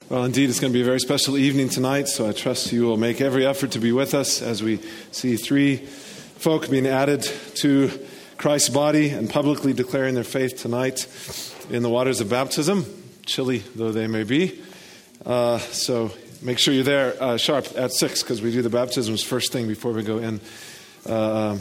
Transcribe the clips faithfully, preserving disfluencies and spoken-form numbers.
Well, indeed, it's going to be a very special evening tonight, so I trust you will make every effort to be with us as we see three folk being added to Christ's body and publicly declaring their faith tonight in the waters of baptism, chilly though they may be. Uh, so make sure you're there uh, sharp at six, because we do the baptisms first thing before we go in uh,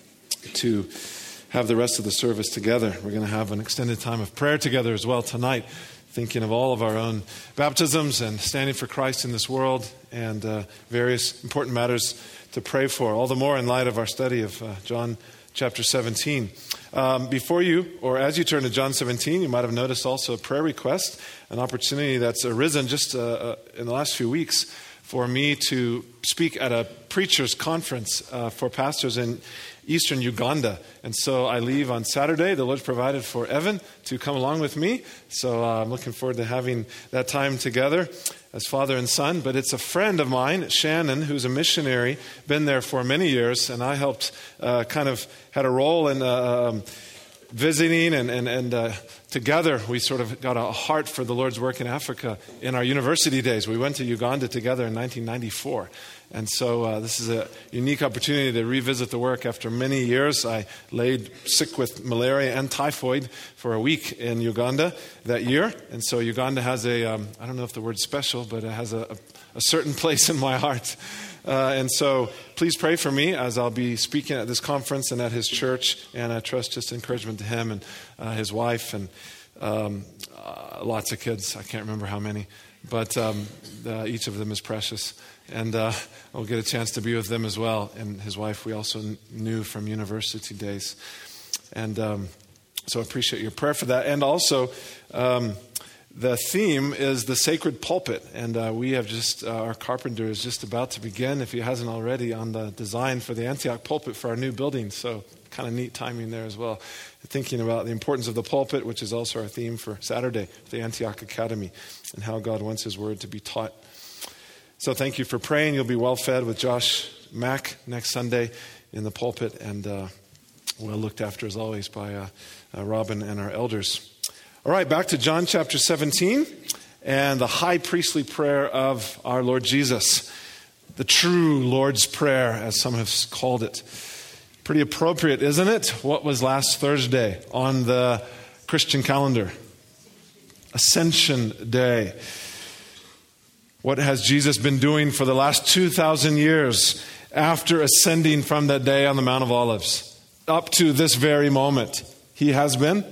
to have the rest of the service together. We're going to have an extended time of prayer together as well tonight, thinking of all of our own baptisms and standing for Christ in this world and uh, various important matters to pray for, all the more in light of our study of uh, John chapter seventeen. Um, before you, or as you turn to John seventeen, you might have noticed also a prayer request, an opportunity that's arisen just uh, uh, in the last few weeks for me to speak at a preacher's conference uh, for pastors in eastern Uganda. And so I leave on Saturday. The Lord's provided for Evan to come along with me. So uh, I'm looking forward to having that time together as father and son. But it's a friend of mine, Shannon, who's a missionary, been there for many years. And I helped uh, kind of had a role in uh, um, visiting and, and, and uh, together we sort of got a heart for the Lord's work in Africa in our university days. We went to Uganda together in nineteen ninety-four. And so uh, this is a unique opportunity to revisit the work after many years. I laid sick with malaria and typhoid for a week in Uganda that year. And so Uganda has a, um, I don't know if the word's special, but it has a, a, a certain place in my heart. Uh, and so please pray for me as I'll be speaking at this conference and at his church. And I trust just encouragement to him and uh, his wife and um, uh, lots of kids. I can't remember how many. But um, uh, each of them is precious. And uh, I'll get a chance to be with them as well. And his wife we also kn- knew from university days. And um, so I appreciate your prayer for that. And also, um, the theme is the sacred pulpit. And uh, we have just, uh, our carpenter is just about to begin, if he hasn't already, on the design for the Antioch pulpit for our new building. So kind of neat timing there as well. Thinking about the importance of the pulpit, which is also our theme for Saturday, the Antioch Academy, and how God wants his word to be taught. So thank you for praying. You'll be well fed with Josh Mack next Sunday in the pulpit, and uh, well looked after as always by uh, uh, Robin and our elders. All right, back to John chapter seventeen and the high priestly prayer of our Lord Jesus. The true Lord's Prayer, as some have called it. Pretty appropriate, isn't it? What was last Thursday on the Christian calendar? Ascension Day. What has Jesus been doing for the last two thousand years after ascending from that day on the Mount of Olives? Up to this very moment, he has been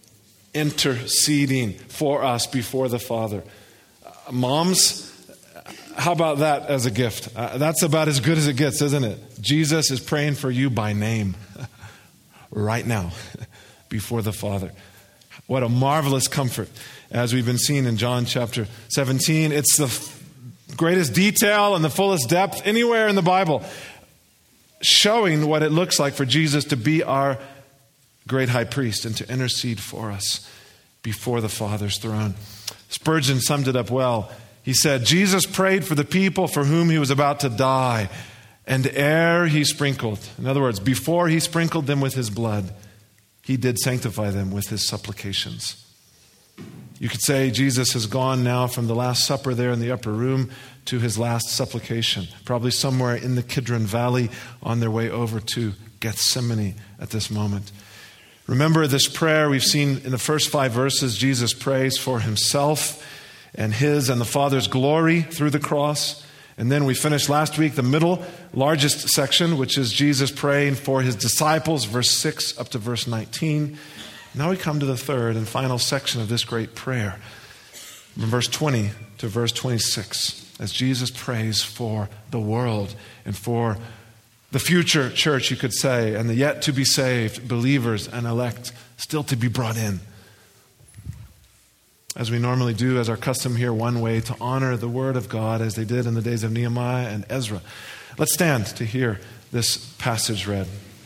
interceding for us before the Father. Uh, moms, how about that as a gift? Uh, that's about as good as it gets, isn't it? Jesus is praying for you by name right now before the Father. What a marvelous comfort, as we've been seeing in John chapter seventeen. It's the f- greatest detail and the fullest depth anywhere in the Bible, showing what it looks like for Jesus to be our great high priest and to intercede for us before the Father's throne. Spurgeon summed it up well. He said, Jesus prayed for the people for whom he was about to die, and ere he sprinkled, in other words, before he sprinkled them with his blood, he did sanctify them with his supplications. You could say Jesus has gone now from the Last Supper there in the upper room to his last supplication, probably somewhere in the Kidron Valley on their way over to Gethsemane at this moment. Remember this prayer we've seen in the first five verses. Jesus prays for himself and his and the Father's glory through the cross. And then we finished last week the middle, largest section, which is Jesus praying for his disciples, verse six up to verse nineteen. Now we come to the third and final section of this great prayer, from verse twenty to verse twenty-six, as Jesus prays for the world and for the future church, you could say, and the yet to be saved believers and elect still to be brought in. As we normally do, as our custom here, one way to honor the word of God as they did in the days of Nehemiah and Ezra. Let's stand to hear this passage read.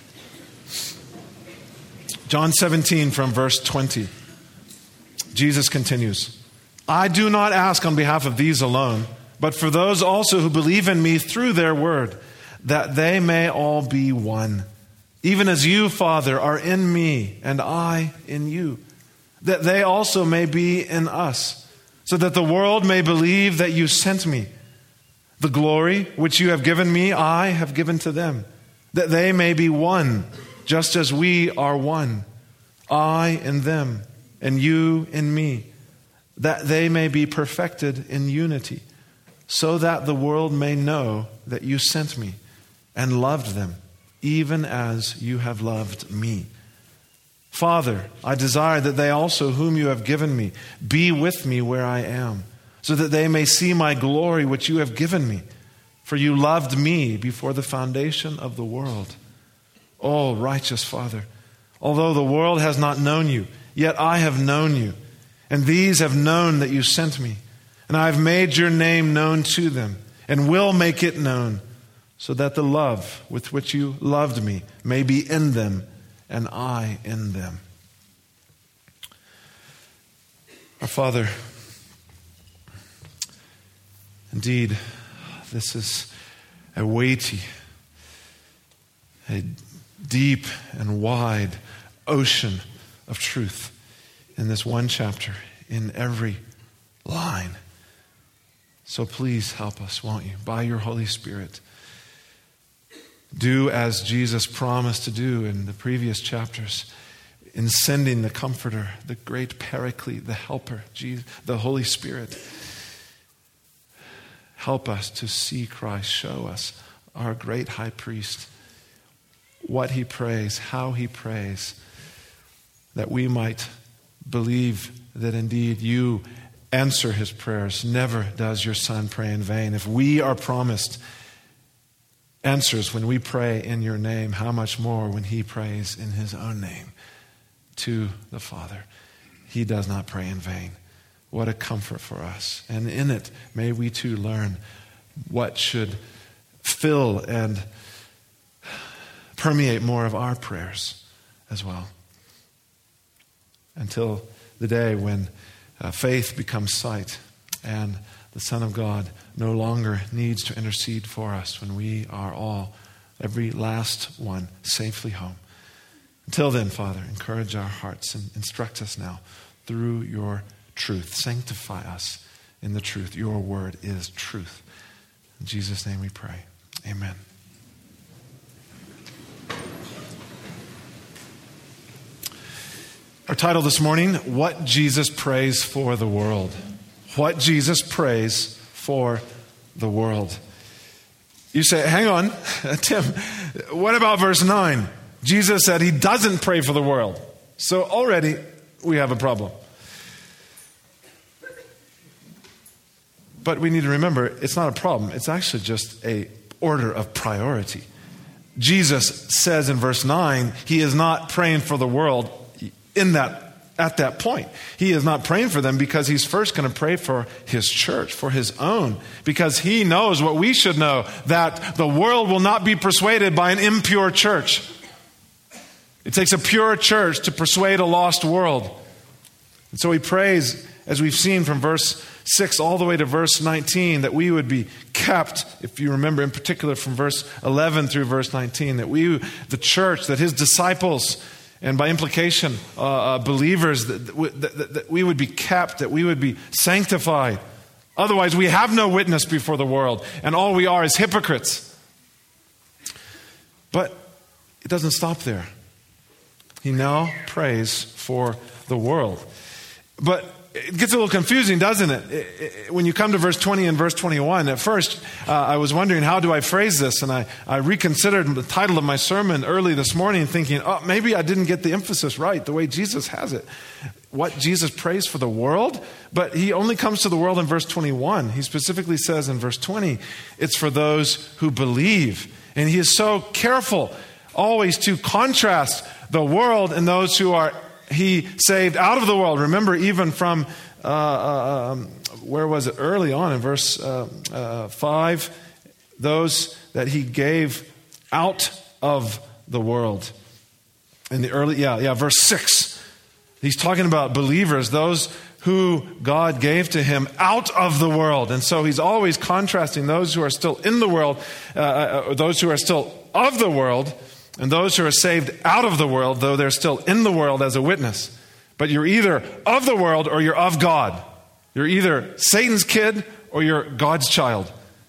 John seventeen from verse twenty. Jesus continues, I do not ask on behalf of these alone, but for those also who believe in me through their word, that they may all be one, even as you, Father, are in me and I in you, that they also may be in us, so that the world may believe that you sent me. The glory which you have given me, I have given to them, that they may be one, just as we are one. I in them, and you in me, that they may be perfected in unity, so that the world may know that you sent me and loved them, even as you have loved me. Father, I desire that they also, whom you have given me, be with me where I am, so that they may see my glory which you have given me. For you loved me before the foundation of the world. Oh, righteous Father, although the world has not known you, yet I have known you, and these have known that you sent me. And I have made your name known to them, and will make it known, so that the love with which you loved me may be in them, and I in them. Our Father, indeed, this is a weighty, a deep and wide ocean of truth in this one chapter, in every line. So please help us, won't you, by your Holy Spirit. Do as Jesus promised to do in the previous chapters, in sending the Comforter, the great Paraclete, the Helper, Jesus, the Holy Spirit. Help us to see Christ. Show us, our great high priest, what he prays, how he prays, that we might believe that indeed you answer his prayers. Never does your Son pray in vain. If we are promised answers when we pray in your name, how much more when he prays in his own name to the Father. He does not pray in vain. What a comfort for us. And in it, may we too learn what should fill and permeate more of our prayers as well. Until the day when uh, faith becomes sight and the Son of God no longer needs to intercede for us when we are all, every last one, safely home. Until then, Father, encourage our hearts and instruct us now through your truth. Sanctify us in the truth. Your word is truth. In Jesus' name we pray. Amen. Our title this morning, What Jesus Prays for the World. What Jesus prays for the world. You say, hang on, Tim, what about verse nine? Jesus said he doesn't pray for the world. So already we have a problem. But we need to remember, it's not a problem. It's actually just a order of priority. Jesus says in verse nine, he is not praying for the world in that at that point. He is not praying for them because he's first going to pray for his church, for his own, because he knows what we should know, that the world will not be persuaded by an impure church. It takes a pure church to persuade a lost world. And so he prays, as we've seen from verse six all the way to verse nineteen, that we would be kept, if you remember in particular from verse eleven through verse nineteen, that we, the church, that his disciples, and by implication, uh, uh, believers, that, that, that we would be kept, that we would be sanctified. Otherwise, we have no witness before the world, and all we are is hypocrites. But it doesn't stop there. He now prays for the world. But it gets a little confusing, doesn't it? It, it? When you come to verse twenty and verse twenty-one, at first uh, I was wondering, how do I phrase this? And I, I reconsidered the title of my sermon early this morning, thinking, oh, maybe I didn't get the emphasis right, the way Jesus has it. What Jesus prays for the world? But he only comes to the world in verse twenty-one. He specifically says in verse twenty, it's for those who believe. And he is so careful always to contrast the world and those who are he saved out of the world. Remember, even from, uh, uh, um, where was it? Early on in verse uh, uh, five, those that he gave out of the world. In the early, yeah, yeah, verse six. He's talking about believers, those who God gave to him out of the world. And so he's always contrasting those who are still in the world, uh, uh, those who are still of the world, and those who are saved out of the world, though they're still in the world as a witness. But you're either of the world or you're of God. You're either Satan's kid or you're God's child.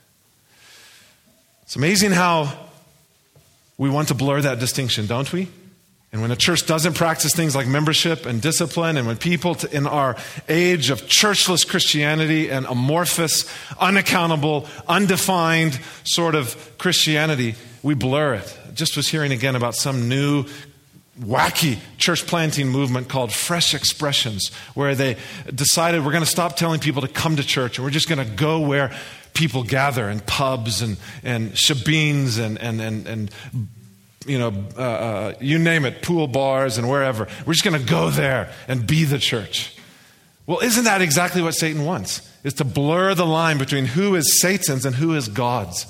It's amazing how we want to blur that distinction, don't we? And when a church doesn't practice things like membership and discipline, and when people in our age of churchless Christianity and amorphous, unaccountable, undefined sort of Christianity, we blur it. I just was hearing again about some new wacky church planting movement called Fresh Expressions, where they decided we're going to stop telling people to come to church and we're just going to go where people gather in pubs and, and shebeens and, and, and, and you know, uh, uh, you name it, pool bars and wherever. We're just going to go there and be the church. Well, isn't that exactly what Satan wants? Is to blur the line between who is Satan's and who is God's.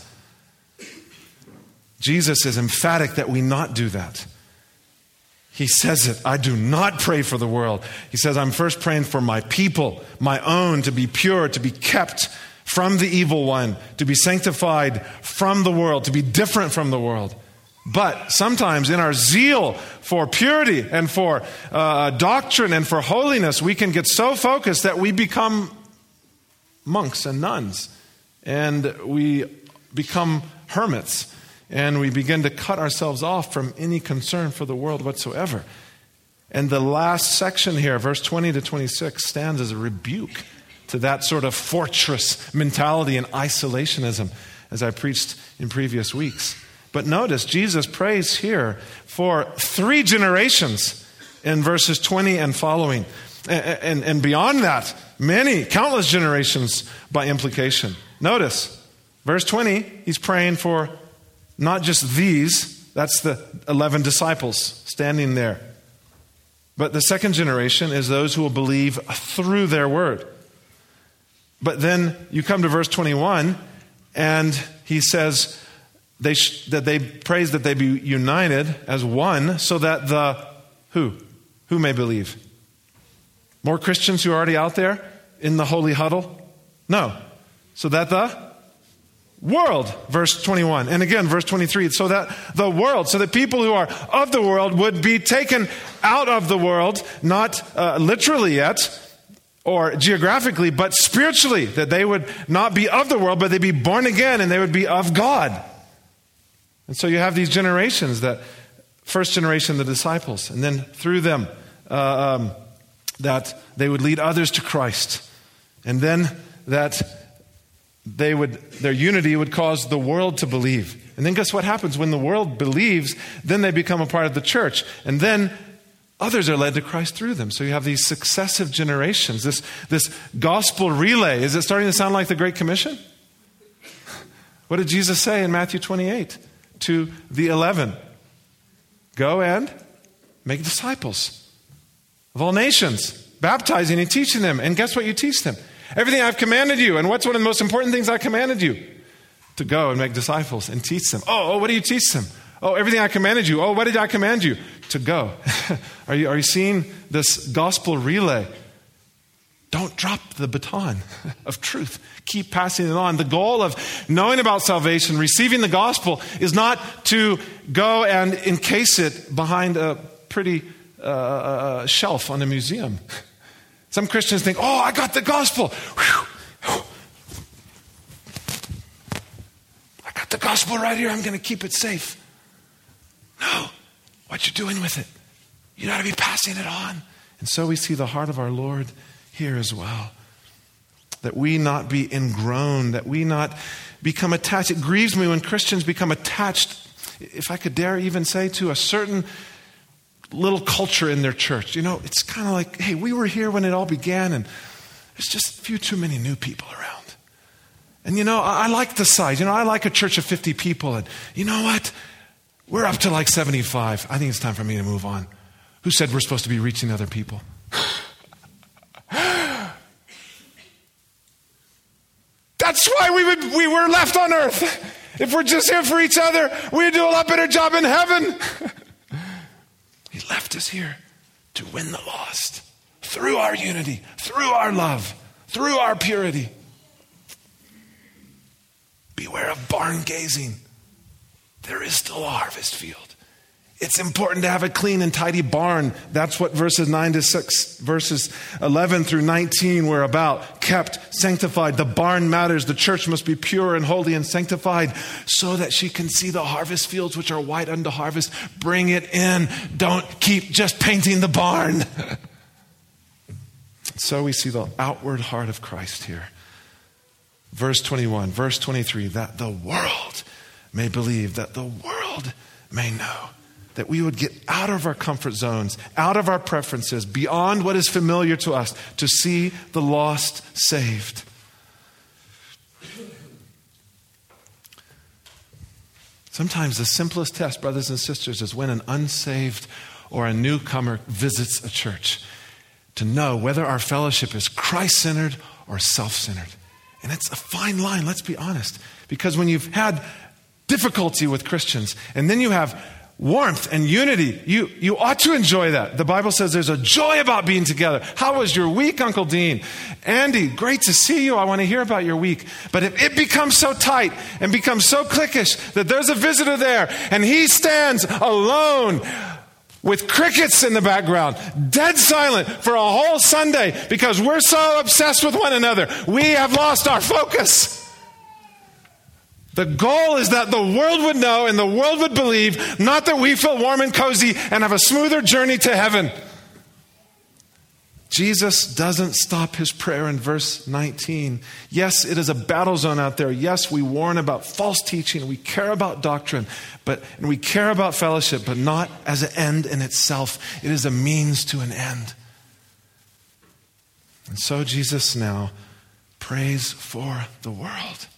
Jesus is emphatic that we not do that. He says it, I do not pray for the world. He says, I'm first praying for my people, my own, to be pure, to be kept from the evil one, to be sanctified from the world, to be different from the world. But sometimes in our zeal for purity and for uh, doctrine and for holiness, we can get so focused that we become monks and nuns. And we become hermits. And we begin to cut ourselves off from any concern for the world whatsoever. And the last section here, verse twenty to twenty-six, stands as a rebuke to that sort of fortress mentality and isolationism, as I preached in previous weeks. But notice, Jesus prays here for three generations in verses twenty and following. And, and, and beyond that, many, countless generations by implication. Notice, verse twenty, he's praying for not just these, that's the eleven disciples standing there. But the second generation is those who will believe through their word. But then you come to verse twenty-one, and he says they sh- that they prays that they be united as one, so that the who? Who may believe? More Christians who are already out there in the holy huddle? No. So that the world, verse twenty-one. And again, verse twenty-three, so that the world, so that people who are of the world would be taken out of the world, not uh, literally yet, or geographically, but spiritually, that they would not be of the world, but they'd be born again and they would be of God. And so you have these generations, that first generation, the disciples, and then through them, uh, um, that they would lead others to Christ. And then that they would, their unity would cause the world to believe. And then guess what happens? When the world believes, then they become a part of the church. And then others are led to Christ through them. So you have these successive generations, this, this gospel relay. Is it starting to sound like the Great Commission? What did Jesus say in Matthew twenty-eight to the eleven? Go and make disciples of all nations, baptizing and teaching them. And guess what you teach them? Everything I've commanded you. And what's one of the most important things I commanded you? To go and make disciples and teach them. Oh, oh what do you teach them? Oh, everything I commanded you. Oh, what did I command you? To go. are you, are you seeing this gospel relay? Don't drop the baton of truth. Keep passing it on. The goal of knowing about salvation, receiving the gospel, is not to go and encase it behind a pretty uh, shelf on a museum. Some Christians think, oh, I got the gospel. Whew. I got the gospel right here. I'm going to keep it safe. No. What you doing with it? You got to be passing it on. And so we see the heart of our Lord here as well. That we not be ingrown, that we not become attached. It grieves me when Christians become attached, if I could dare even say, to a certain little culture in their church. You know, it's kind of like, hey, we were here when it all began, and there's just a few too many new people around. And you know, I, I like the size. You know, I like a church of fifty people, and you know what? We're up to like seventy-five. I think it's time for me to move on. Who said we're supposed to be reaching other people? That's why we would we were left on earth. If we're just here for each other, we'd do a lot better job in heaven. He left us here to win the lost through our unity, through our love, through our purity. Beware of barn gazing. There is still a harvest field. It's important to have a clean and tidy barn. That's what verses nine to six, verses eleven through nineteen were about. Kept, sanctified. The barn matters. The church must be pure and holy and sanctified so that she can see the harvest fields which are white unto harvest. Bring it in. Don't keep just painting the barn. So we see the outward heart of Christ here. Verse twenty-one, verse twenty-three, that the world may believe, that the world may know. That we would get out of our comfort zones, out of our preferences, beyond what is familiar to us, to see the lost saved. Sometimes the simplest test, brothers and sisters, is when an unsaved or a newcomer visits a church, to know whether our fellowship is Christ-centered or self-centered. And it's a fine line, let's be honest. Because when you've had difficulty with Christians, and then you have warmth and unity, you, you ought to enjoy that. The Bible says there's a joy about being together. How was your week, Uncle Dean? Andy, great to see you. I want to hear about your week. But if it becomes so tight and becomes so cliquish that there's a visitor there and he stands alone with crickets in the background, dead silent for a whole Sunday because we're so obsessed with one another, we have lost our focus. The goal is that the world would know and the world would believe, not that we feel warm and cozy and have a smoother journey to heaven. Jesus doesn't stop his prayer in verse nineteen. Yes, it is a battle zone out there. Yes, we warn about false teaching. We care about doctrine, but and we care about fellowship, but not as an end in itself. It is a means to an end. And so Jesus now prays for the world.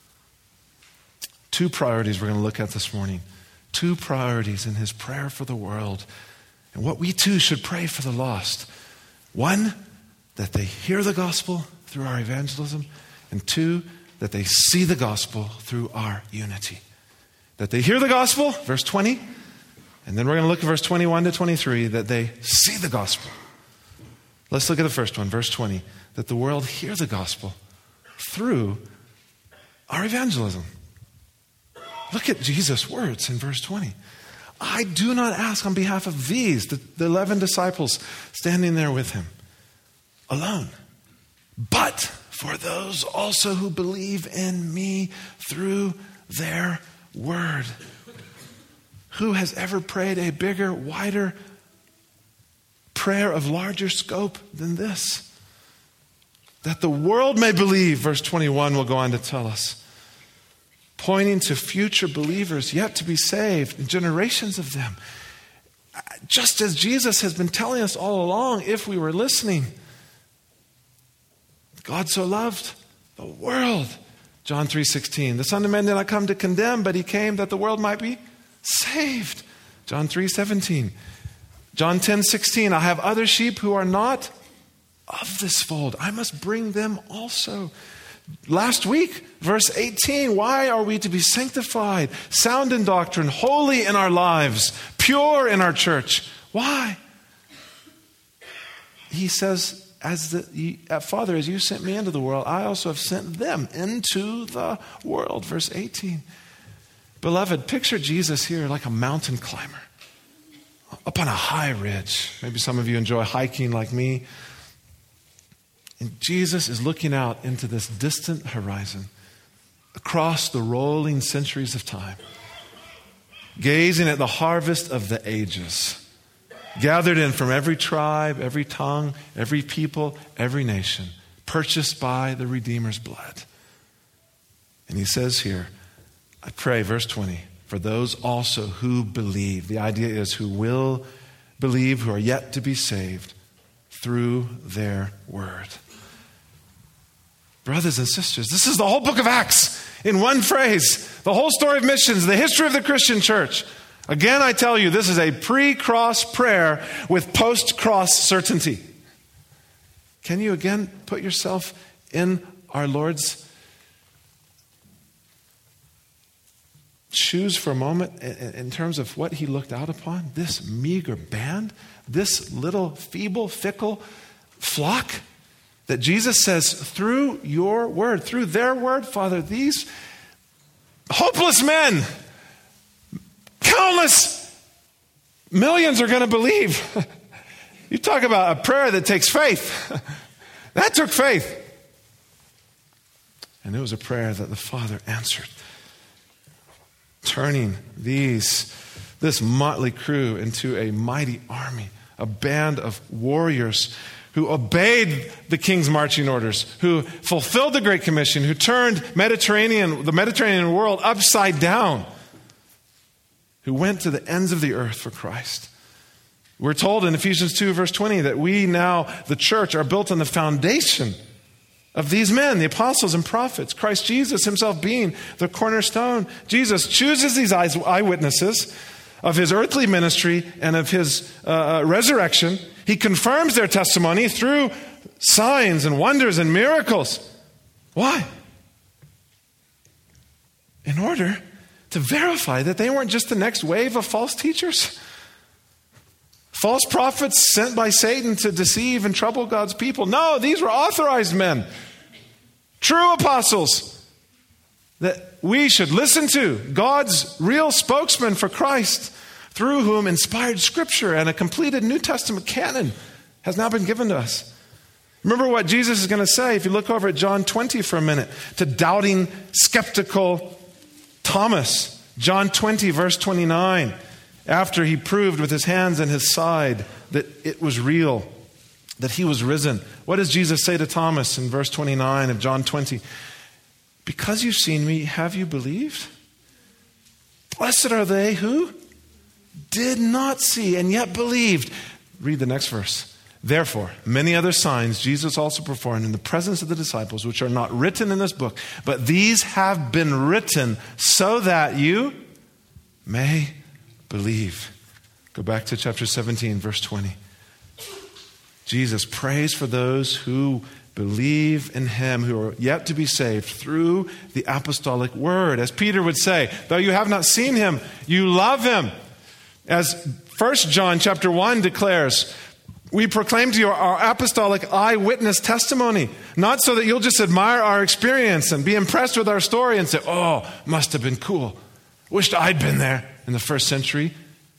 Two priorities we're going to look at this morning. Two priorities in his prayer for the world. And what we too should pray for the lost. One, that they hear the gospel through our evangelism. And two, that they see the gospel through our unity. That they hear the gospel, verse twenty. And then we're going to look at verse twenty-one to twenty-three, that they see the gospel. Let's look at the first one, verse twenty. That the world hear the gospel through our evangelism. Look at Jesus' words in verse twenty. I do not ask on behalf of these, the, the eleven disciples standing there with him, alone, but for those also who believe in me through their word. Who has ever prayed a bigger, wider prayer of larger scope than this? That the world may believe, verse twenty-one will go on to tell us. Pointing to future believers yet to be saved, and generations of them. Just as Jesus has been telling us all along, if we were listening. God so loved the world. John three sixteen. The Son of Man did not come to condemn, but he came that the world might be saved. John three seventeen. John ten sixteen. I have other sheep who are not of this fold. I must bring them also. Last week, verse eighteen, why are we to be sanctified, sound in doctrine, holy in our lives, pure in our church? Why? He says, as the Father, as you sent me into the world, I also have sent them into the world. Verse eighteen. Beloved, picture Jesus here like a mountain climber up on a high ridge. Maybe some of you enjoy hiking like me. And Jesus is looking out into this distant horizon, across the rolling centuries of time, gazing at the harvest of the ages, gathered in from every tribe, every tongue, every people, every nation, purchased by the Redeemer's blood. And he says here, I pray, verse twenty, for those also who believe. The idea is who will believe, who are yet to be saved through their word. Brothers and sisters, this is the whole book of Acts in one phrase. The whole story of missions, the history of the Christian church. Again, I tell you, this is a pre-cross prayer with post-cross certainty. Can you again put yourself in our Lord's shoes for a moment in terms of what he looked out upon? This meager band, this little feeble, fickle flock that Jesus says, through your word, through their word, Father, these hopeless men, countless Millions are going to believe. You talk about a prayer that takes faith. That took faith. And it was a prayer that the Father answered, turning these, this motley crew into a mighty army, a band of warriors who obeyed the king's marching orders, who fulfilled the Great Commission, who turned Mediterranean, the Mediterranean world upside down, who went to the ends of the earth for Christ. We're told in Ephesians two, verse twenty, that we now, the church, are built on the foundation of these men, the apostles and prophets, Christ Jesus himself being the cornerstone. Jesus chooses these eyewitnesses of his earthly ministry and of his uh, resurrection. He confirms their testimony through signs and wonders and miracles. Why? In order to verify that they weren't just the next wave of false teachers, false prophets sent by Satan to deceive and trouble God's people. No, these were authorized men, true apostles that we should listen to, God's real spokesman for Christ, through whom inspired Scripture and a completed New Testament canon has now been given to us. Remember what Jesus is going to say if you look over at John twenty for a minute to doubting, skeptical Thomas. John twenty, verse twenty-nine. After he proved with his hands and his side that it was real, that he was risen. What does Jesus say to Thomas in verse twenty-nine of John twenty? Because you've seen me, have you believed? Blessed are they who did not see and yet believed. Read the next verse. Therefore, many other signs Jesus also performed in the presence of the disciples, which are not written in this book, but these have been written so that you may believe. Go back to chapter seventeen, verse twenty. Jesus prays for those who believe in him, who are yet to be saved through the apostolic word. As Peter would say, though you have not seen him, you love him. As First John chapter one declares, we proclaim to you our apostolic eyewitness testimony, not so that you'll just admire our experience and be impressed with our story and say, oh, must have been cool. Wished I'd been there in the first century.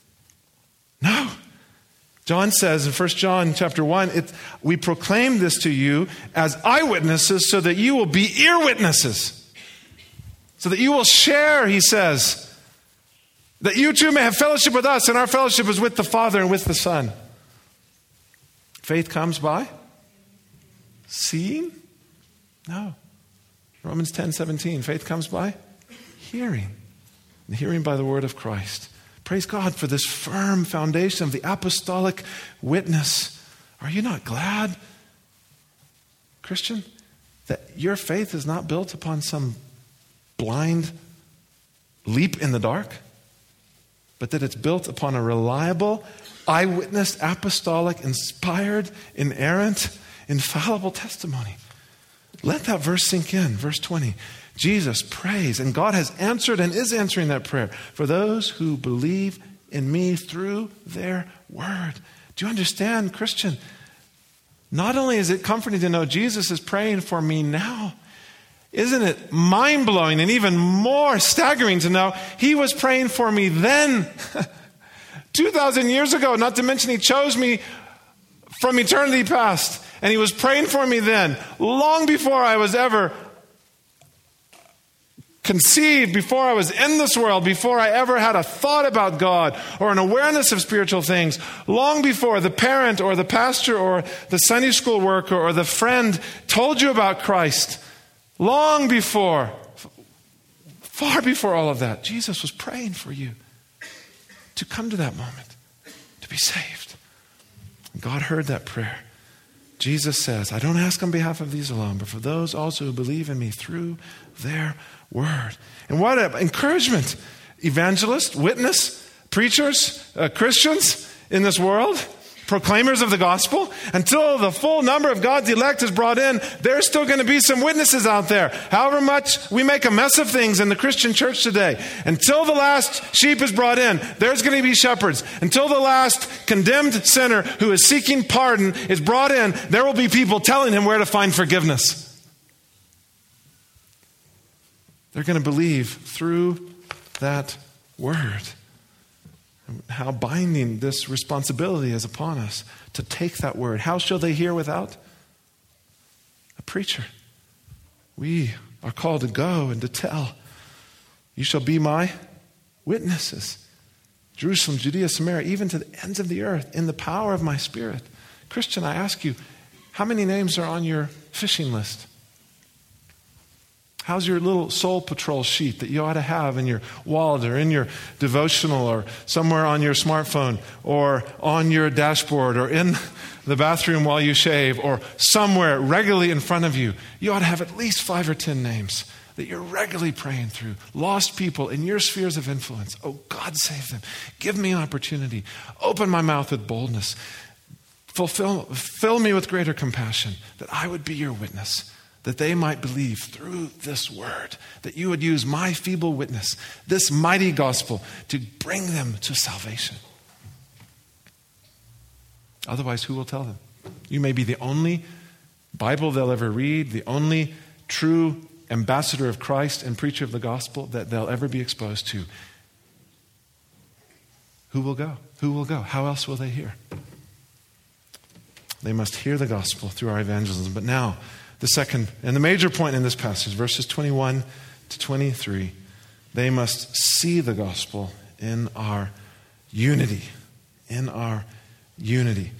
No. John says in First John chapter one, it, we proclaim this to you as eyewitnesses so that you will be ear witnesses. So that you will share, he says, that you too may have fellowship with us, and our fellowship is with the Father and with the Son. Faith comes by seeing? No. Romans ten seventeen, faith comes by hearing. And hearing by the word of Christ. Praise God for this firm foundation of the apostolic witness. Are you not glad, Christian, that your faith is not built upon some blind leap in the dark, but that it's built upon a reliable, eyewitness, apostolic, inspired, inerrant, infallible testimony? Let that verse sink in. Verse twenty. Jesus prays, and God has answered and is answering that prayer for those who believe in me through their word. Do you understand, Christian? Not only is it comforting to know Jesus is praying for me now, isn't it mind-blowing and even more staggering to know he was praying for me then, two thousand years ago, not to mention he chose me from eternity past, and he was praying for me then, long before I was ever conceived, before I was in this world, before I ever had a thought about God or an awareness of spiritual things, long before the parent or the pastor or the Sunday school worker or the friend told you about Christ, long before, far before all of that, Jesus was praying for you to come to that moment, to be saved. And God heard that prayer. Jesus says, I don't ask on behalf of these alone, but for those also who believe in me through their word. And what an encouragement. Evangelists, witness, preachers, uh, Christians in this world, proclaimers of the gospel. Until the full number of God's elect is brought in, there's still going to be some witnesses out there. However much we make a mess of things in the Christian church today, until the last sheep is brought in, there's going to be shepherds. Until the last condemned sinner who is seeking pardon is brought in, there will be people telling him where to find forgiveness. They're going to believe through that word. how binding this responsibility is upon us to take that word. How shall they hear without a preacher? We are called to go and to tell. You shall be my witnesses. Jerusalem, Judea, Samaria, even to the ends of the earth, in the power of my Spirit. Christian, I ask you, how many names are on your fishing list? How's your little soul patrol sheet that you ought to have in your wallet or in your devotional or somewhere on your smartphone or on your dashboard or in the bathroom while you shave or somewhere regularly in front of you? You ought to have at least five or ten names that you're regularly praying through. Lost people in your spheres of influence. Oh, God, save them. Give me an opportunity. Open my mouth with boldness. Fulfill, fill me with greater compassion that I would be your witness, that they might believe through this word, that you would use my feeble witness, this mighty gospel, to bring them to salvation. Otherwise, who will tell them? You may be the only Bible they'll ever read, the only true ambassador of Christ and preacher of the gospel that they'll ever be exposed to. Who will go? Who will go? How else will they hear? They must hear the gospel through our evangelism. But now, the second and the major point in this passage, verses twenty-one to twenty-three, they must see the gospel in our unity. In our unity.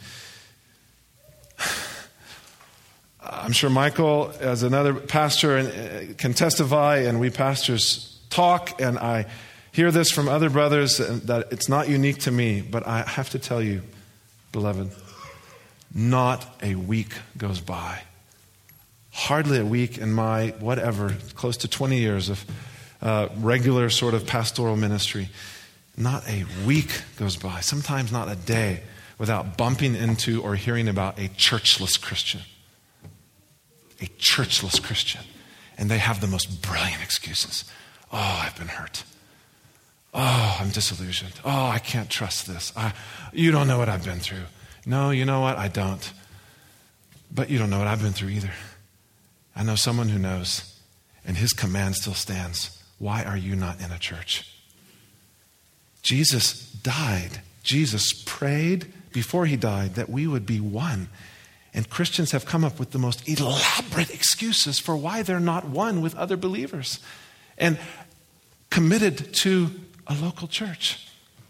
I'm sure Michael, as another pastor, can testify, and we pastors talk, and I hear this from other brothers, that it's not unique to me, but I have to tell you, beloved, not a week goes by. Hardly a week in my, whatever, close to twenty years of uh, regular sort of pastoral ministry. Not a week goes by, sometimes not a day, without bumping into or hearing about a churchless Christian. A churchless Christian. And they have the most brilliant excuses. Oh, I've been hurt. Oh, I'm disillusioned. Oh, I can't trust this. I, you don't know what I've been through. No, you know what? I don't. But you don't know what I've been through either. I know someone who knows, and his command still stands. Why are you not in a church? Jesus died. Jesus prayed before he died that we would be one. And Christians have come up with the most elaborate excuses for why they're not one with other believers and committed to a local church.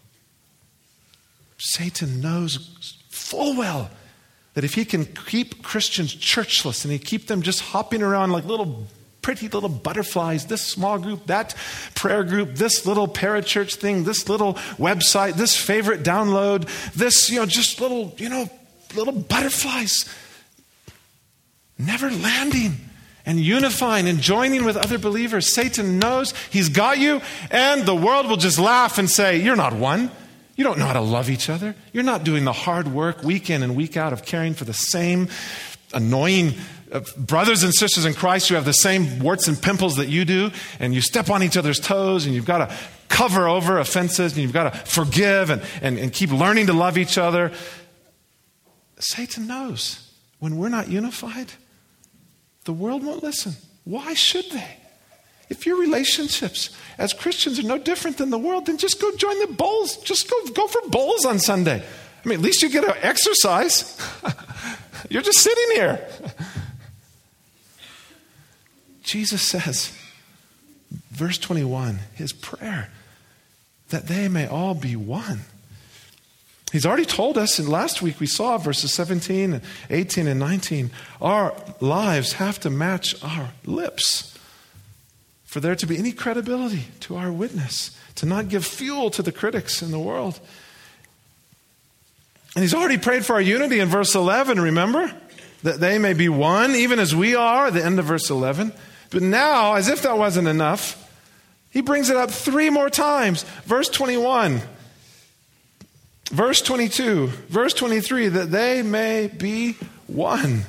Satan knows full well that if he can keep Christians churchless and he keep them just hopping around like little pretty little butterflies, this small group, that prayer group, this little parachurch thing, this little website, this favorite download, this, you know, just little, you know, little butterflies, never landing and unifying and joining with other believers. Satan knows he's got you, and the world will just laugh and say, you're not one. You don't know how to love each other. You're not doing the hard work week in and week out of caring for the same annoying uh, brothers and sisters in Christ who have the same warts and pimples that you do, and you step on each other's toes, and you've got to cover over offenses, and you've got to forgive and, and, and keep learning to love each other. Satan knows when we're not unified, the world won't listen. Why should they? If your relationships as Christians are no different than the world, then just go join the bowls. Just go, go for bowls on Sunday. I mean, at least you get to exercise. You're just sitting here. Jesus says, verse twenty-one, his prayer, that they may all be one. He's already told us, and last week we saw verses seventeen, and eighteen, and nineteen, our lives have to match our lips for there to be any credibility to our witness, to not give fuel to the critics in the world. And he's already prayed for our unity in verse eleven, remember? That they may be one, even as we are, at the end of verse eleven. But now, as if that wasn't enough, he brings it up three more times. Verse twenty-one, verse twenty-two, verse twenty-three, that they may be one.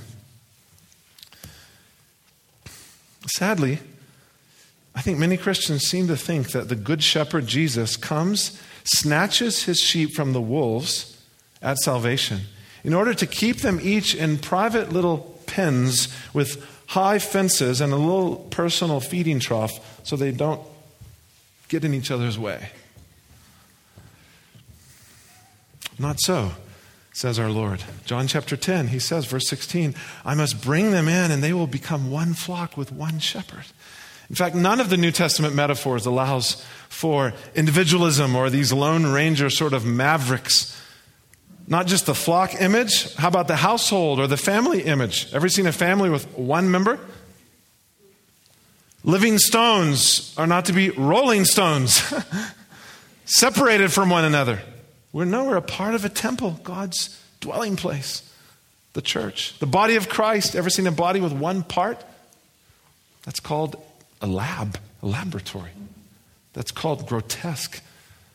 Sadly, I think many Christians seem to think that the Good Shepherd Jesus comes, snatches his sheep from the wolves at salvation in order to keep them each in private little pens with high fences and a little personal feeding trough so they don't get in each other's way. Not so, says our Lord. John chapter ten, he says, verse sixteen, I must bring them in and they will become one flock with one shepherd. In fact, none of the New Testament metaphors allows for individualism or these lone ranger sort of mavericks. Not just the flock image. How about the household or the family image? Ever seen a family with one member? Living stones are not to be rolling stones, separated from one another. We're no, we're a part of a temple, God's dwelling place, the church. The body of Christ. Ever seen a body with one part? That's called a lab, a laboratory. That's called grotesque.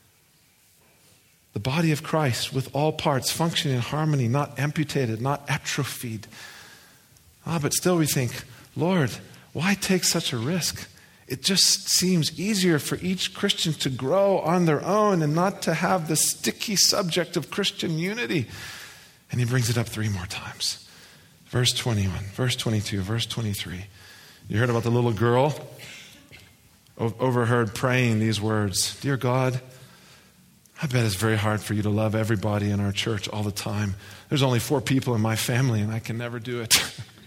The body of Christ with all parts functioning in harmony, not amputated, not atrophied. Ah, but still we think, Lord, why take such a risk? It just seems easier for each Christian to grow on their own and not to have the sticky subject of Christian unity. And he brings it up three more times. Verse twenty-one, verse twenty-two, verse twenty-three. You heard about the little girl overheard praying these words. Dear God, I bet it's very hard for you to love everybody in our church all the time. There's only four people in my family and I can never do it.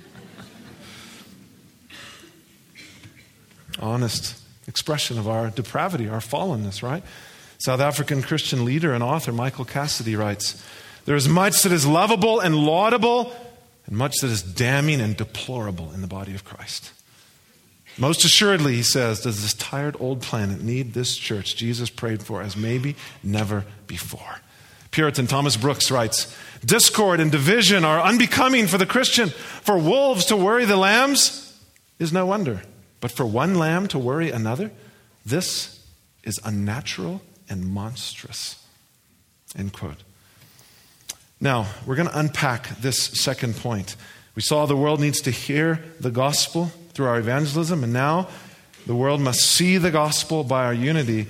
Honest expression of our depravity, our fallenness, right? South African Christian leader and author Michael Cassidy writes, there is much that is lovable and laudable and much that is damning and deplorable in the body of Christ. Most assuredly, he says, does this tired old planet need this church Jesus prayed for as maybe never before. Puritan Thomas Brooks writes, discord and division are unbecoming for the Christian. For wolves to worry the lambs is no wonder. But for one lamb to worry another, this is unnatural and monstrous. End quote. Now, we're going to unpack this second point. We saw the world needs to hear the gospel through our evangelism, and now the world must see the gospel by our unity.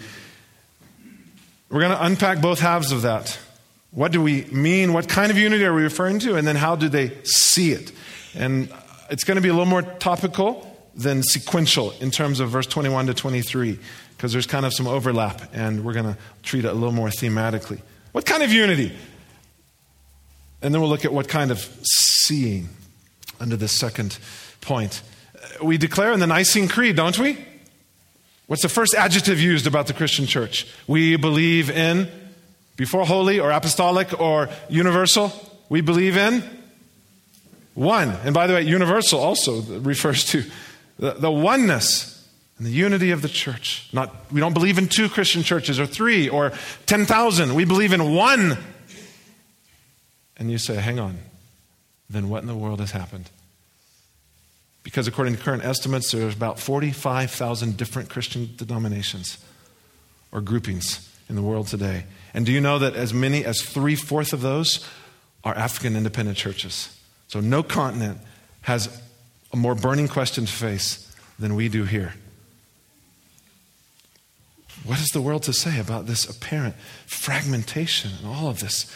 We're going to unpack both halves of that. What do we mean? What kind of unity are we referring to? And then how do they see it? And it's going to be a little more topical than sequential in terms of verse twenty-one to twenty-three, because there's kind of some overlap, and we're going to treat it a little more thematically. What kind of unity? And then we'll look at what kind of seeing under this second point. We declare in the Nicene Creed, don't we? What's the first adjective used about the Christian church? We believe in, before holy or apostolic or universal, we believe in one. And by the way, universal also refers to the, the oneness and the unity of the church. Not, we don't believe in two Christian churches or three or ten thousand. We believe in one. And you say, hang on, then what in the world has happened? Because according to current estimates, there's about forty-five thousand different Christian denominations or groupings in the world today. And do you know that as many as three-fourths of those are African independent churches? So no continent has a more burning question to face than we do here. What is the world to say about this apparent fragmentation and all of this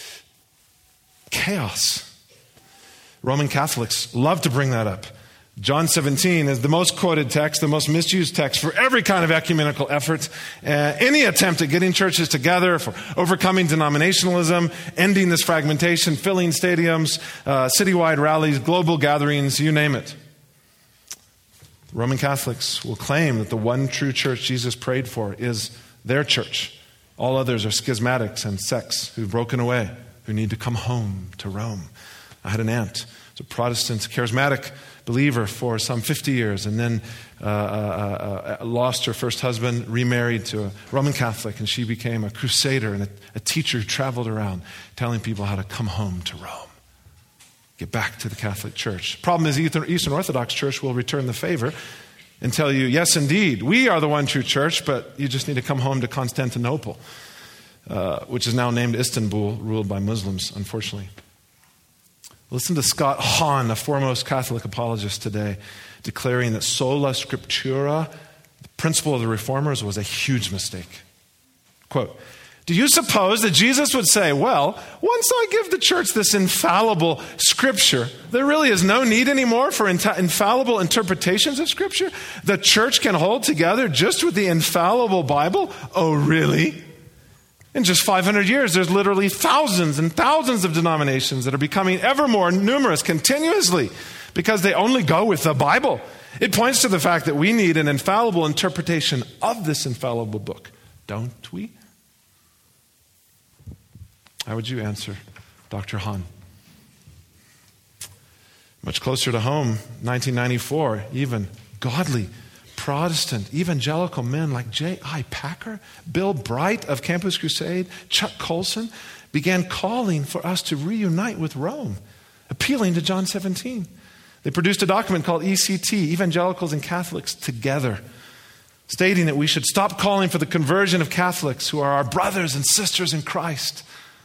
chaos? Roman Catholics love to bring that up. John seventeen is the most quoted text, the most misused text for every kind of ecumenical effort. Uh, any attempt at getting churches together, for overcoming denominationalism, ending this fragmentation, filling stadiums, uh, citywide rallies, global gatherings, you name it. Roman Catholics will claim that the one true church Jesus prayed for is their church. All others are schismatics and sects who've broken away, who need to come home to Rome. I had an aunt, a Protestant, charismatic believer for some fifty years, and then uh, uh, uh, lost her first husband, remarried to a Roman Catholic, and she became a crusader and a, a teacher who traveled around telling people how to come home to Rome, get back to the Catholic Church. Problem is, Eastern Orthodox Church will return the favor and tell you, yes, indeed, we are the one true church, but you just need to come home to Constantinople, uh, which is now named Istanbul, ruled by Muslims, unfortunately. Listen to Scott Hahn, a foremost Catholic apologist today, declaring that sola scriptura, the principle of the Reformers, was a huge mistake. Quote, do you suppose that Jesus would say, well, once I give the church this infallible scripture, there really is no need anymore for inta- infallible interpretations of scripture? The church can hold together just with the infallible Bible? Oh, really? In just five hundred years, there's literally thousands and thousands of denominations that are becoming ever more numerous continuously because they only go with the Bible. It points to the fact that we need an infallible interpretation of this infallible book, don't we? How would you answer, Doctor Hahn? Much closer to home, nineteen ninety-four, even godly Protestant evangelical men like J I Packer, Bill Bright of Campus Crusade, Chuck Colson began calling for us to reunite with Rome, appealing to John seventeen. They produced a document called E C T, Evangelicals and Catholics Together, stating that we should stop calling for the conversion of Catholics who are our brothers and sisters in Christ.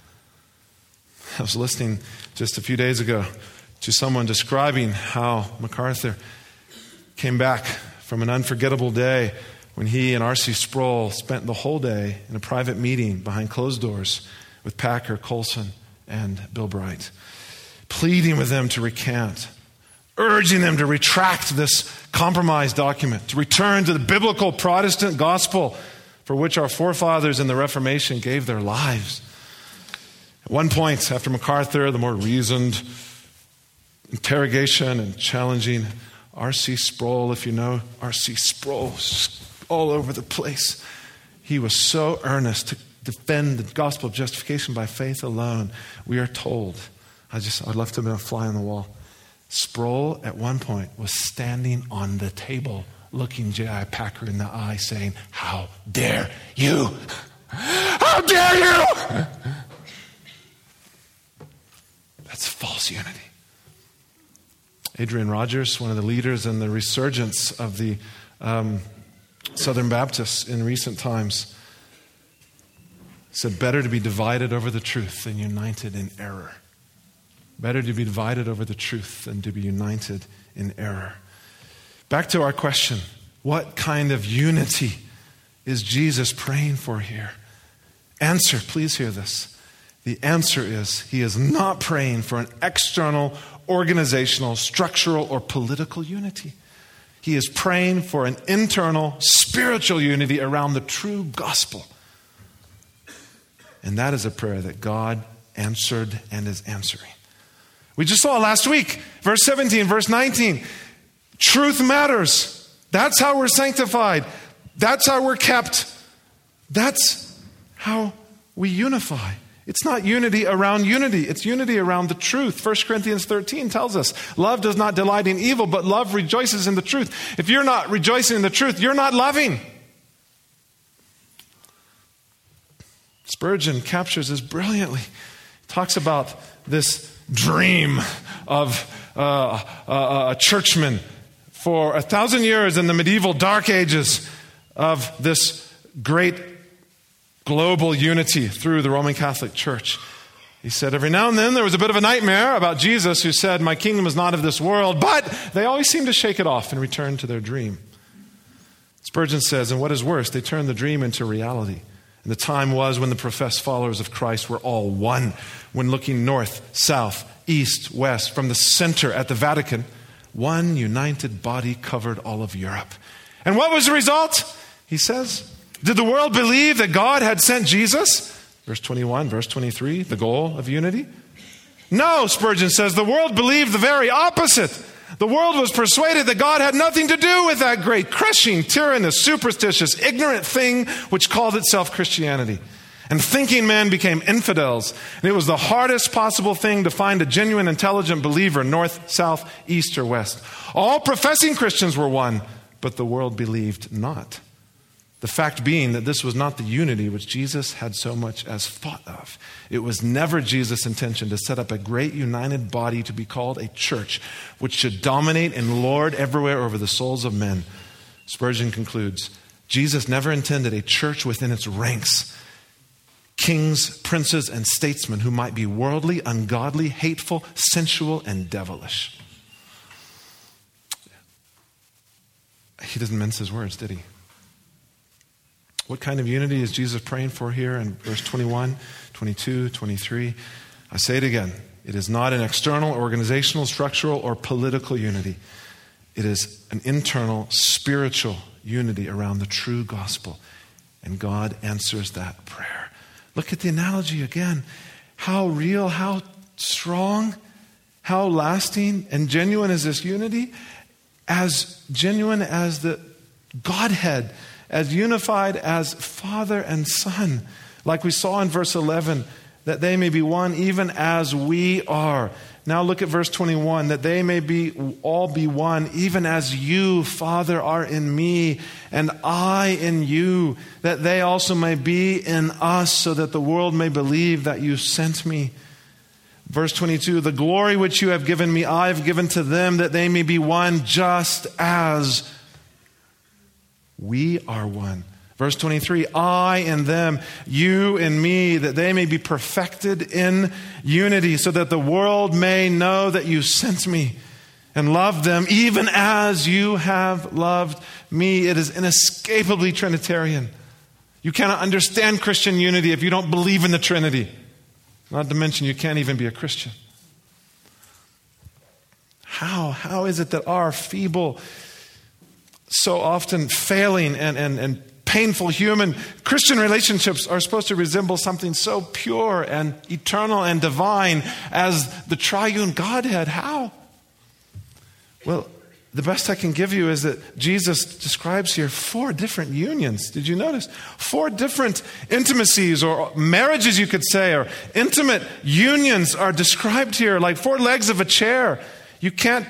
I was listening just a few days ago to someone describing how MacArthur came back from an unforgettable day when he and R C Sproul spent the whole day in a private meeting behind closed doors with Packer, Colson, and Bill Bright, pleading with them to recant, urging them to retract this compromise document, to return to the biblical Protestant gospel for which our forefathers in the Reformation gave their lives. At one point, after MacArthur, the more reasoned interrogation and challenging R C Sproul, if you know R C Sproul, all over the place. He was so earnest to defend the gospel of justification by faith alone. We are told, I just, I'd love to be a fly on the wall. Sproul at one point was standing on the table looking J I Packer in the eye saying, "How dare you? How dare you?" That's false unity. Adrian Rogers, one of the leaders in the resurgence of the um, Southern Baptists in recent times, said, better to be divided over the truth than united in error. Better to be divided over the truth than to be united in error. Back to our question, what kind of unity is Jesus praying for here? Answer, please hear this. The answer is he is not praying for an external, organizational, structural, or political unity. He is praying for an internal, spiritual unity around the true gospel. And that is a prayer that God answered and is answering. We just saw last week, verse seventeen, verse nineteen. Truth matters. That's how we're sanctified. That's how we're kept. That's how we unify. It's not unity around unity. It's unity around the truth. First Corinthians thirteen tells us, love does not delight in evil, but love rejoices in the truth. If you're not rejoicing in the truth, you're not loving. Spurgeon captures this brilliantly. He talks about this dream of uh, a, a churchman for a thousand years in the medieval dark ages of this great global unity through the Roman Catholic Church. He said every now and then there was a bit of a nightmare about Jesus who said, my kingdom is not of this world, but they always seem to shake it off and return to their dream. Spurgeon says, and what is worse, they turned the dream into reality. And the time was when the professed followers of Christ were all one. When looking north, south, east, west, from the center at the Vatican, one united body covered all of Europe. And what was the result? He says, did the world believe that God had sent Jesus? Verse twenty-one, verse twenty-three, the goal of unity? No, Spurgeon says, the world believed the very opposite. The world was persuaded that God had nothing to do with that great, crushing, tyrannous, superstitious, ignorant thing which called itself Christianity. And thinking men became infidels. And it was the hardest possible thing to find a genuine, intelligent believer, north, south, east, or west. All professing Christians were one, but the world believed not. The fact being that this was not the unity which Jesus had so much as thought of. It was never Jesus' intention to set up a great united body to be called a church, which should dominate and lord everywhere over the souls of men. Spurgeon concludes, Jesus never intended a church within its ranks, kings, princes, and statesmen who might be worldly, ungodly, hateful, sensual, and devilish. He doesn't mince his words, did he? What kind of unity is Jesus praying for here in verse twenty-one, twenty-two, twenty-three? I say it again. It is not an external, organizational, structural, or political unity. It is an internal, spiritual unity around the true gospel. And God answers that prayer. Look Look at the analogy again. How real, how strong, how lasting and genuine is this unity? As genuine as the Godhead, as unified as Father and Son. Like we saw in verse eleven, that they may be one even as we are. Now look at verse twenty-one, that they may be all be one even as you, Father, are in me and I in you, that they also may be in us, so that the world may believe that you sent me. Verse twenty-two, the glory which you have given me, I have given to them, that they may be one just as we are one. Verse twenty-three, I and them, you and me, that they may be perfected in unity, so that the world may know that you sent me and loved them, even as you have loved me. It is inescapably Trinitarian. You cannot understand Christian unity if you don't believe in the Trinity. Not to mention you can't even be a Christian. How? How is it that our feeble, so often failing and, and, and painful human Christian relationships are supposed to resemble something so pure and eternal and divine as the triune Godhead? How? Well, the best I can give you is that Jesus describes here four different unions. Did you notice? Four different intimacies, or marriages you could say, or intimate unions are described here like four legs of a chair. You can't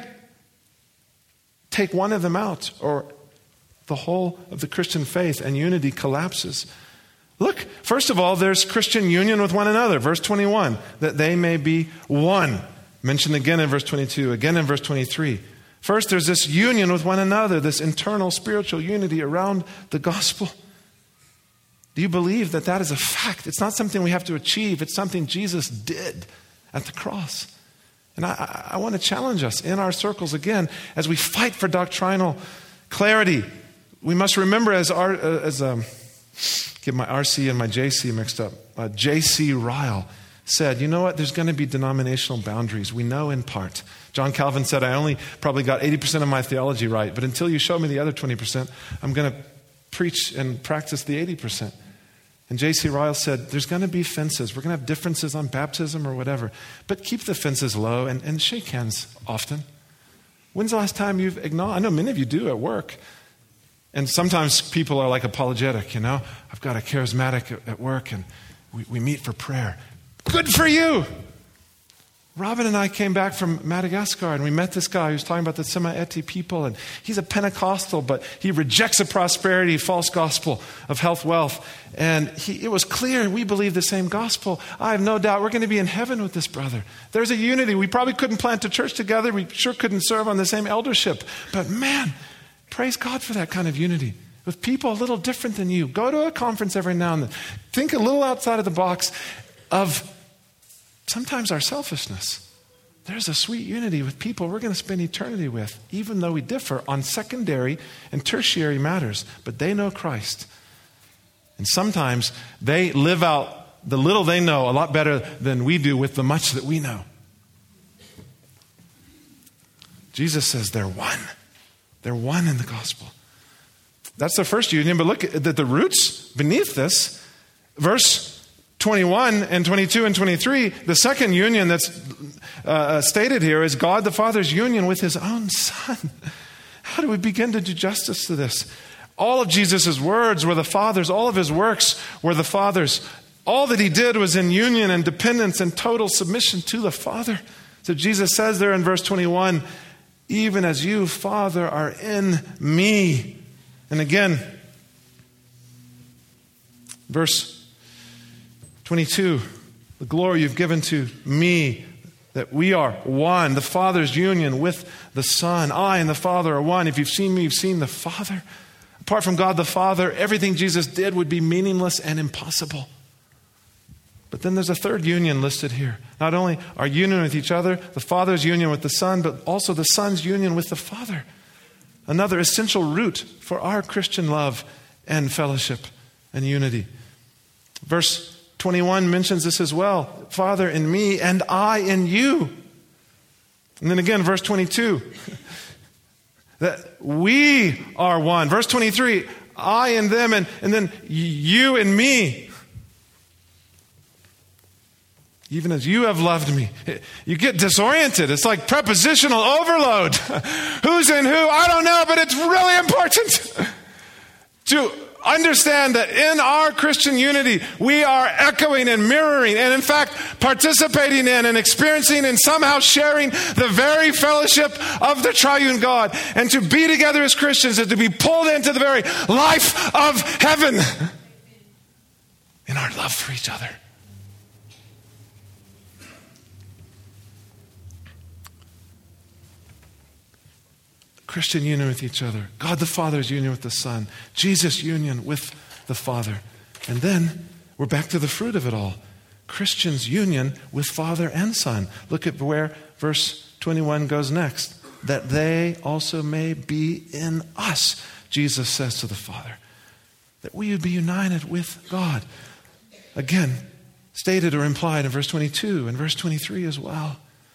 take one of them out, or the whole of the Christian faith and unity collapses. Look, first of all, there's Christian union with one another. Verse twenty-one, that they may be one. Mentioned again in verse twenty-two, again in verse twenty-three. First, there's this union with one another, this internal spiritual unity around the gospel. Do you believe that that is a fact? It's not something we have to achieve. It's something Jesus did at the cross. And I, I want to challenge us in our circles again, as we fight for doctrinal clarity. We must remember, as our, uh, as um, get my R C and my J C mixed up, uh, J C Ryle said, you know what, there's going to be denominational boundaries. We know in part. John Calvin said, I only probably got eighty percent of my theology right, but until you show me the other twenty percent, I'm going to preach and practice the eighty percent. And J C Ryle said, there's going to be fences. We're going to have differences on baptism or whatever, but keep the fences low and, and shake hands often. When's the last time you've acknowledged? I know many of you do at work. And sometimes people are like apologetic, you know. I've got a charismatic at, at work and we, we meet for prayer. Good for you. Robin and I came back from Madagascar and we met this guy who's talking about the Sema-Eti people, and he's a Pentecostal, but he rejects a prosperity, false gospel of health, wealth. And he, it was clear we believe the same gospel. I have no doubt we're going to be in heaven with this brother. There's a unity. We probably couldn't plant a church together. We sure couldn't serve on the same eldership. But man, praise God for that kind of unity with people a little different than you. Go to a conference every now and then. Think a little outside of the box of sometimes our selfishness. There's a sweet unity with people we're going to spend eternity with, even though we differ on secondary and tertiary matters. But they know Christ. And sometimes they live out the little they know a lot better than we do with the much that we know. Jesus says they're one. They're one in the gospel. That's the first union, but look at the, the roots beneath this. Verse twenty-one and twenty-two and twenty-three, the second union that's uh, stated here is God the Father's union with his own Son. How do we begin to do justice to this? All of Jesus' words were the Father's. All of his works were the Father's. All that he did was in union and dependence and total submission to the Father. So Jesus says there in verse twenty-one, even as you, Father, are in me. And again, verse twenty-two, the glory you've given to me, that we are one. The Father's union with the Son. I and the Father are one. If you've seen me, you've seen the Father. Apart from God the Father, everything Jesus did would be meaningless and impossible. But then there's a third union listed here. Not only our union with each other, the Father's union with the Son, but also the Son's union with the Father. Another essential root for our Christian love and fellowship and unity. Verse twenty-one mentions this as well. Father in me and I in you. And then again, verse twenty-two. That we are one. Verse twenty-three. I and them, and, and then you and me. even as you have loved me. You get disoriented. It's like prepositional overload. Who's in who? I don't know, but it's really important to understand that in our Christian unity, we are echoing and mirroring and in fact participating in and experiencing and somehow sharing the very fellowship of the triune God. And to be together as Christians is to be pulled into the very life of heaven in our love for each other. Christian union with each other. God the Father's union with the Son. Jesus' union with the Father. And then we're back to the fruit of it all. Christians' union with Father and Son. Look at where verse twenty-one goes next. That they also may be in us, Jesus says to the Father. That we would be united with God. Again, stated or implied in verse twenty-two and verse twenty-three as well.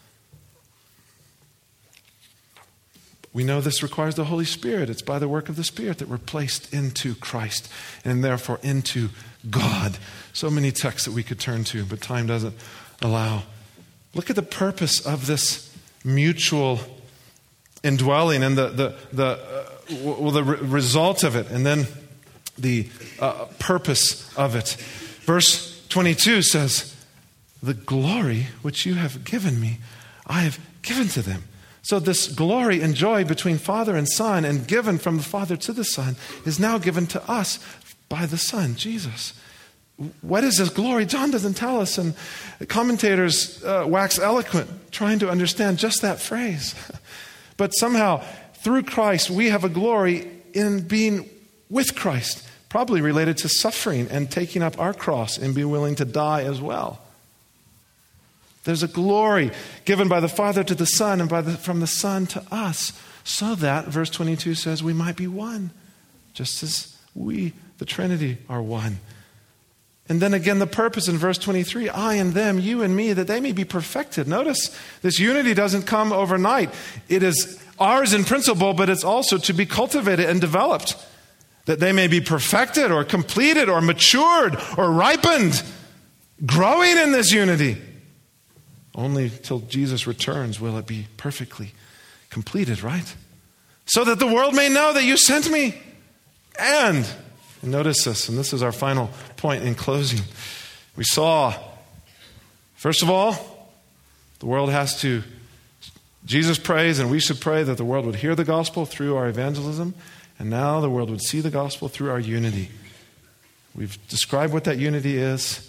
We know this requires the Holy Spirit. It's by the work of the Spirit that we're placed into Christ and therefore into God. So many texts that we could turn to, but time doesn't allow. Look at the purpose of this mutual indwelling and the the the uh, well, the re- result of it, and then the uh, purpose of it. Verse twenty-two says, "The glory which you have given me, I have given to them." So this glory and joy between Father and Son and given from the Father to the Son is now given to us by the Son, Jesus. What is this glory? John doesn't tell us, and commentators uh, wax eloquent trying to understand just that phrase. But somehow, through Christ, we have a glory in being with Christ, probably related to suffering and taking up our cross and being willing to die as well. There's a glory given by the Father to the Son and by the, from the Son to us, so that, verse twenty-two says, we might be one, just as we, the Trinity, are one. And then again, the purpose in verse twenty-three, I and them, you and me, that they may be perfected. Notice, this unity doesn't come overnight. It is ours in principle, but it's also to be cultivated and developed, that they may be perfected or completed or matured or ripened, growing in this unity. Only till Jesus returns will it be perfectly completed, right? So that the world may know that you sent me. And, and notice this, and this is our final point in closing. We saw, first of all, the world has to, Jesus prays, and we should pray that the world would hear the gospel through our evangelism, and now the world would see the gospel through our unity. We've described what that unity is,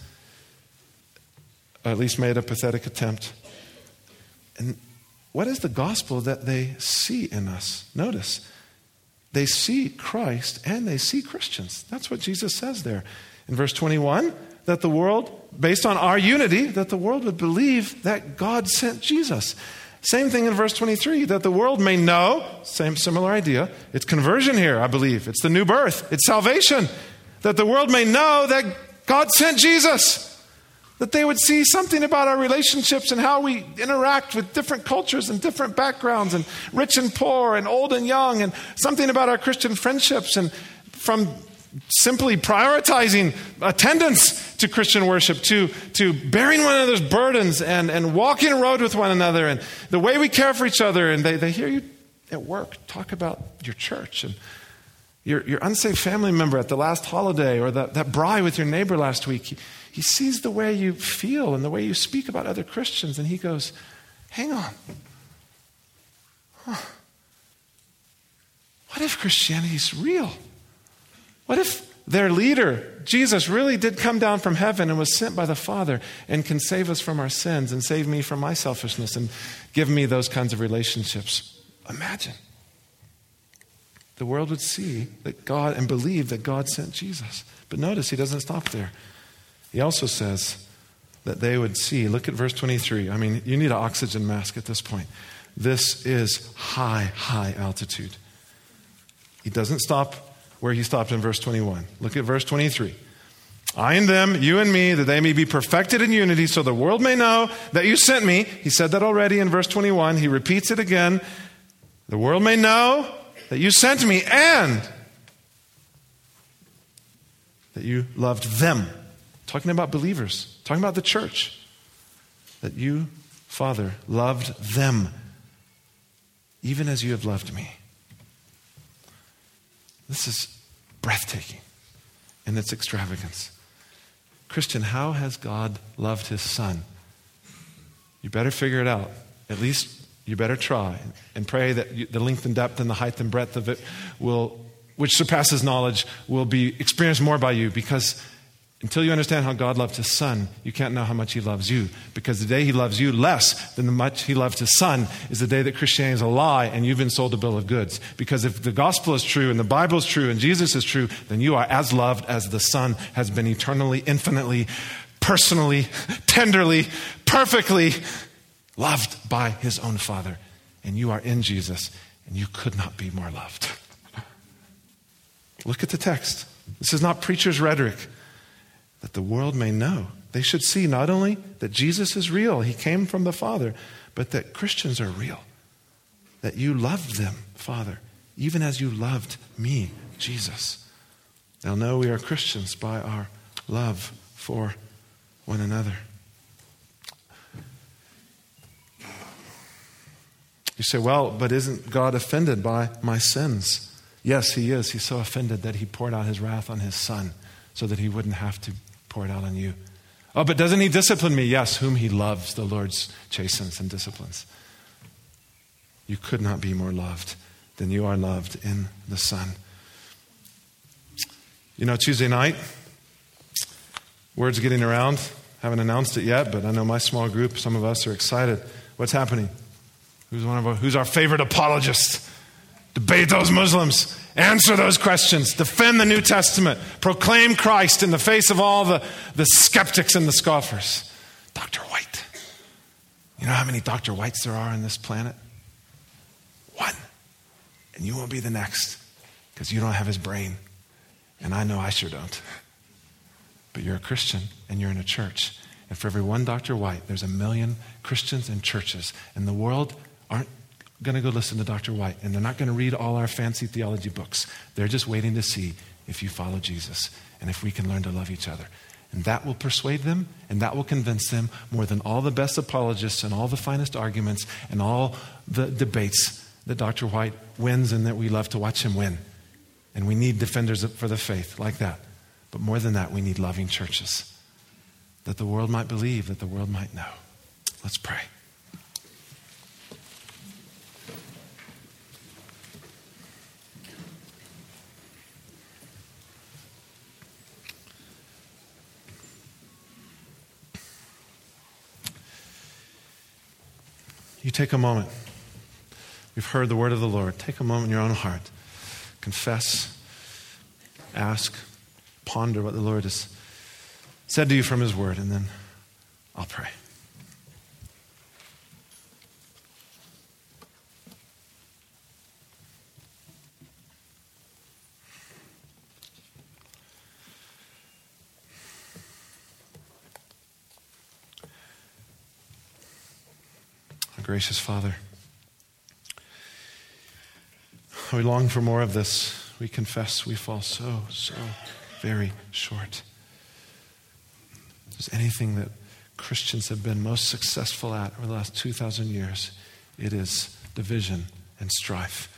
at least made a pathetic attempt. And what is the gospel that they see in us? Notice, they see Christ and they see Christians. That's what Jesus says there. In verse twenty-one, that the world, based on our unity, that the world would believe that God sent Jesus. Same thing in verse twenty-three, that the world may know, same similar idea. It's conversion here, I believe. It's the new birth. It's salvation. That the world may know that God sent Jesus. That they would see something about our relationships and how we interact with different cultures and different backgrounds and rich and poor and old and young, and something about our Christian friendships, and from simply prioritizing attendance to Christian worship to, to bearing one another's burdens and, and walking a road with one another and the way we care for each other. And they, they hear you at work talk about your church and your, your unsafe family member at the last holiday, or that, that braai with your neighbor last week. He, he sees the way you feel and the way you speak about other Christians, and he goes, hang on. Huh. What if Christianity is real? What if their leader, Jesus, really did come down from heaven and was sent by the Father and can save us from our sins and save me from my selfishness and give me those kinds of relationships? Imagine. The world would see that God and believe that God sent Jesus. But notice he doesn't stop there. He also says that they would see, look at verse twenty-three. I mean, you need an oxygen mask at this point. This is high, high altitude. He doesn't stop where he stopped in verse twenty-one. Look at verse twenty-three. I and them, you and me, that they may be perfected in unity, so the world may know that you sent me. He said that already in verse twenty-one. He repeats it again. The world may know that you sent me and that you loved them. Talking about believers. Talking about the church. that you, Father, loved them, even as you have loved me. This is breathtaking in its extravagance. Christian, how has God loved his Son? You better figure it out. At least you better try and pray that you, the length and depth and the height and breadth of it will, which surpasses knowledge, will be experienced more by you, because until you understand how God loved his Son, you can't know how much he loves you. Because the day he loves you less than the much he loved his Son is the day that Christianity is a lie and you've been sold a bill of goods. Because if the gospel is true and the Bible is true and Jesus is true, then you are as loved as the Son has been eternally, infinitely, personally, tenderly, perfectly loved by his own Father. And you are in Jesus, and you could not be more loved. Look at the text. This is not preacher's rhetoric. That the world may know. They should see not only that Jesus is real, he came from the Father, but that Christians are real. That you loved them, Father, even as you loved me, Jesus. They'll know we are Christians by our love for one another. You say, well, but isn't God offended by my sins? Yes, he is. He's so offended that he poured out his wrath on his Son so that he wouldn't have to pour it out on you. Oh, but doesn't he discipline me? Yes, whom he loves, the Lord chastens and disciplines. You could not be more loved than you are loved in the Son. You know, Tuesday night, word's getting around. Haven't announced it yet, but I know my small group, some of us are excited. What's happening? Who's one of our, who's our favorite apologist? Debate those Muslims. Answer those questions. Defend the New Testament. Proclaim Christ in the face of all the, the skeptics and the scoffers. Doctor White. You know how many Doctor Whites there are on this planet? One. And you won't be the next because you don't have his brain. And I know I sure don't. But you're a Christian and you're in a church. And for every one Doctor White, there's a million Christians and churches. And the world aren't going to go listen to Doctor White, and they're not going to read all our fancy theology books. They're just waiting to see if you follow Jesus and if we can learn to love each other. And that will persuade them, and that will convince them more than all the best apologists and all the finest arguments and all the debates that Doctor White wins and that we love to watch him win. And we need defenders for the faith like that. But more than that, we need loving churches that the world might believe, that the world might know. Let's pray. You take a moment. We've heard the word of the Lord. Take a moment in your own heart. Confess, ask, ponder what the Lord has said to you from his word, and then I'll pray. Gracious Father, we long for more of this. We confess we fall so, so very short. If there's anything that Christians have been most successful at over the last two thousand years, it is division and strife.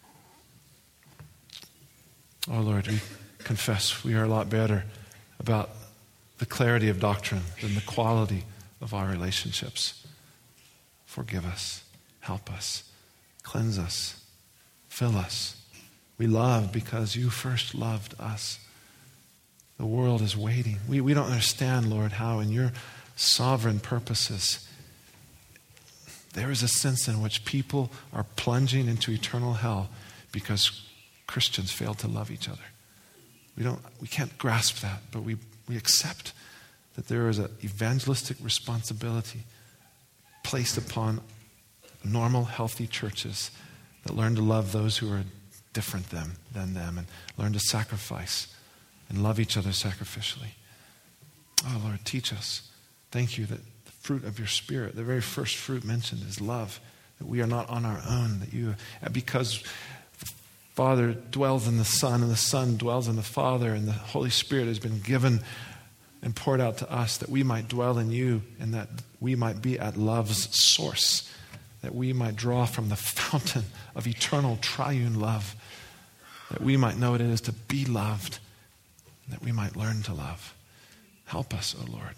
Oh Lord, we confess we are a lot better about the clarity of doctrine than the quality of our relationships. Forgive us, help us, cleanse us, fill us. We love because you first loved us. The world is waiting. We, we don't understand, Lord, how in your sovereign purposes, there is a sense in which people are plunging into eternal hell because Christians fail to love each other. We don't, we can't grasp that, but we, we accept that there is an evangelistic responsibility placed upon normal, healthy churches that learn to love those who are different them, than them and learn to sacrifice and love each other sacrificially. Oh, Lord, teach us. Thank you that the fruit of your Spirit, the very first fruit mentioned is love, that we are not on our own, that you, because the Father dwells in the Son and the Son dwells in the Father and the Holy Spirit has been given and poured out to us, that we might dwell in you and that we might be at love's source, that we might draw from the fountain of eternal triune love, that we might know what it is to be loved, that we might learn to love. Help us, O Lord.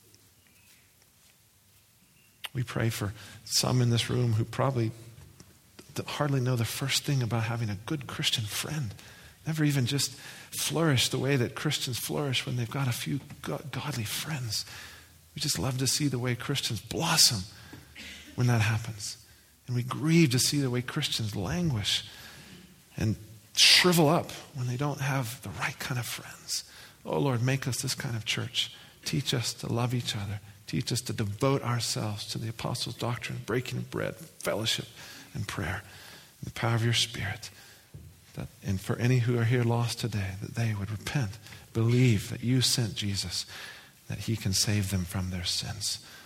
We pray for some in this room who probably hardly know the first thing about having a good Christian friend. Never even just flourish the way that Christians flourish when they've got a few godly friends. We just love to see the way Christians blossom when that happens. And we grieve to see the way Christians languish and shrivel up when they don't have the right kind of friends. Oh Lord, make us this kind of church. Teach us to love each other. Teach us to devote ourselves to the apostles' doctrine, breaking of bread, fellowship, and prayer. In the power of your Spirit. That, and for any who are here lost today, that they would repent, believe that you sent Jesus, that he can save them from their sins.